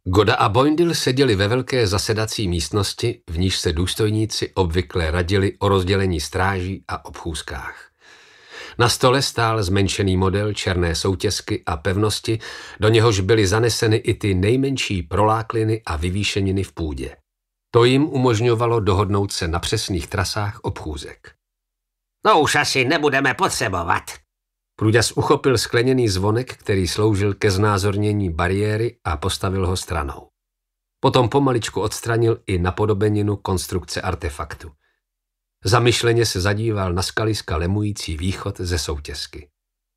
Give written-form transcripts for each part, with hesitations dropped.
Goda a Boindil seděli ve velké zasedací místnosti, v níž se důstojníci obvykle radili o rozdělení stráží a obchůzkách. Na stole stál zmenšený model černé soutěsky a pevnosti, do něhož byly zaneseny i ty nejmenší prolákliny a vyvýšeniny v půdě. To jim umožňovalo dohodnout se na přesných trasách obchůzek. No už asi nebudeme potřebovat. Průďas uchopil skleněný zvonek, který sloužil ke znázornění bariéry a postavil ho stranou. Potom pomaličku odstranil i napodobeninu konstrukce artefaktu. Zamyšleně se zadíval na skaliska lemující východ ze soutěsky.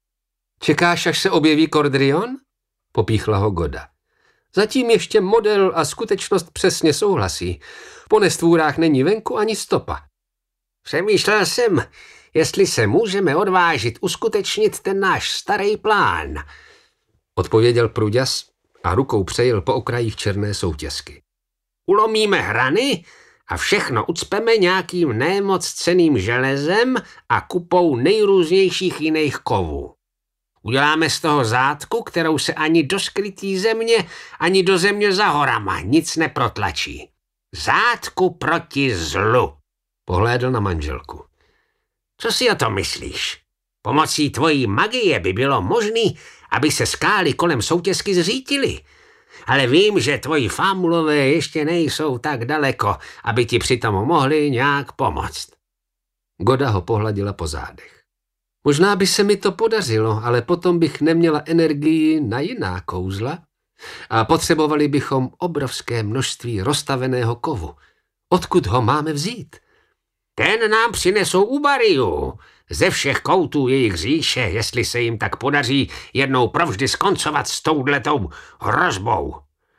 Čekáš, až se objeví Kordrion? Popíchla ho Goda. Zatím ještě model a skutečnost přesně souhlasí. Po nestvůrách není venku ani stopa. Přemýšlel jsem, jestli se můžeme odvážit uskutečnit ten náš starý plán, odpověděl Průďas a rukou přejel po okrajích černé soutěsky. Ulomíme hrany a všechno ucpeme nějakým nemoc cenným železem a kupou nejrůznějších jiných kovů. Uděláme z toho zátku, kterou se ani do skrytý země, ani do země za horama nic neprotlačí. Zátku proti zlu. Pohlédl na manželku. Co si o tom myslíš? Pomocí tvojí magie by bylo možné, aby se skály kolem soutěsky zřítily. Ale vím, že tvoji fámulové ještě nejsou tak daleko, aby ti přitom mohli nějak pomoct. Goda ho pohladila po zádech. Možná by se mi to podařilo, ale potom bych neměla energii na jiná kouzla a potřebovali bychom obrovské množství roztaveného kovu. Odkud ho máme vzít? Ten nám přinesou u Bariu. Ze všech koutů jejich říše, jestli se jim tak podaří jednou provždy skoncovat s touhletou hrozbou.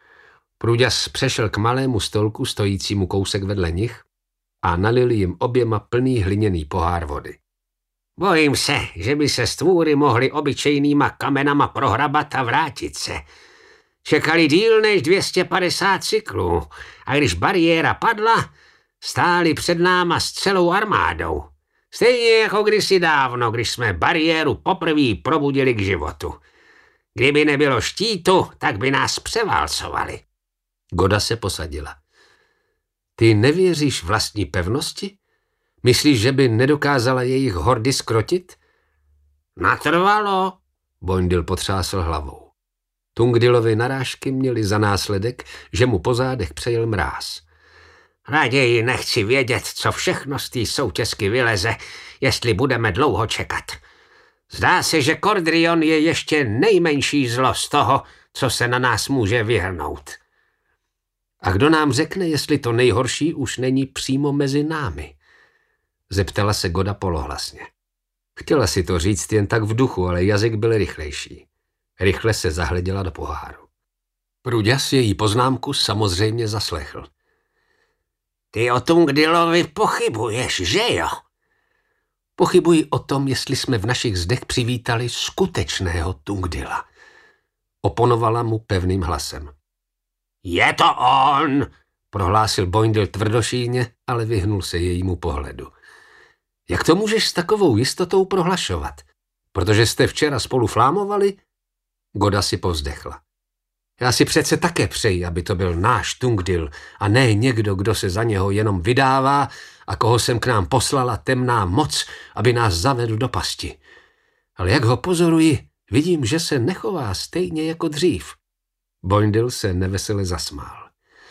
Průďas přešel k malému stolku stojícímu kousek vedle nich a nalil jim oběma plný hliněný pohár vody. Bojím se, že by se stvůry mohly obyčejnýma kamenama prohrabat a vrátit se. Čekali díl než 250 cyklů a když bariéra padla, stáli před náma s celou armádou. Stejně jako kdysi dávno, když jsme bariéru poprvé probudili k životu. Kdyby nebylo štítu, tak by nás převálcovali. Goda se posadila. Ty nevěříš vlastní pevnosti? Myslíš, že by nedokázala jejich hordy zkrotit? Natrvalo, Boindil potřásl hlavou. Tungdilovy narážky měly za následek, že mu po zádech přejel mráz. Raději nechci vědět, co všechno z té soutěsky vyleze, jestli budeme dlouho čekat. Zdá se, že Kordrion je ještě nejmenší zlo z toho, co se na nás může vyhrnout. A kdo nám řekne, jestli to nejhorší už není přímo mezi námi? Zeptala se Goda polohlasně. Chtěla si to říct jen tak v duchu, ale jazyk byl rychlejší. Rychle se zahleděla do poháru. Průďas její poznámku samozřejmě zaslechl. Ty o Tungdilovi pochybuješ, že jo? Pochybuji o tom, jestli jsme v našich zdech přivítali skutečného Tungdila. Oponovala mu pevným hlasem. Je to on, prohlásil Boindil tvrdošíjně, ale vyhnul se jejímu pohledu. Jak to můžeš s takovou jistotou prohlašovat? Protože jste včera spolu flámovali? Goda si povzdechla. Já si přece také přeji, aby to byl náš Tungdil a ne někdo, kdo se za něho jenom vydává a koho jsem k nám poslala temná moc, aby nás zavedl do pasti. Ale jak ho pozoruji, vidím, že se nechová stejně jako dřív. Boindil se nevesele zasmál.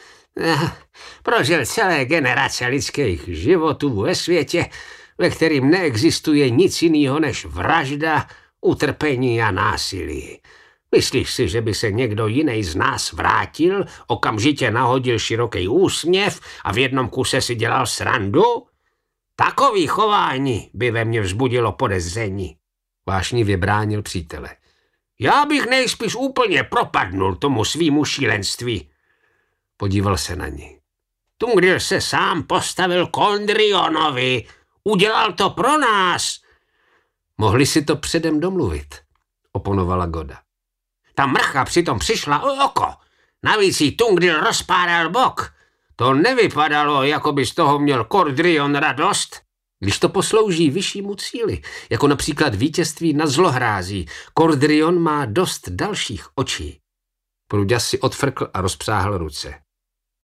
Prožil celé generace lidských životů ve světě, ve kterým neexistuje nic jiného než vražda, utrpení a násilí. Myslíš si, že by se někdo jiný z nás vrátil, okamžitě nahodil široký úsměv a v jednom kuse si dělal srandu? Takový chování by ve mně vzbudilo podezření. Vášnivě bránil přítele. Já bych nejspíš úplně propadnul tomu svýmu šílenství. Podíval se na ní. Tungdil se sám postavil Kordrionovi. Udělal to pro nás. Mohli si to předem domluvit, oponovala Goda. Ta mrcha přitom přišla o oko. Navíc jí Tungdil rozpáral bok. To nevypadalo, jako by z toho měl Kordrion radost. Když to poslouží vyššímu cíli, jako například vítězství nad zlohrází, Kordrion má dost dalších očí. Průďas si odfrkl a rozpřáhl ruce.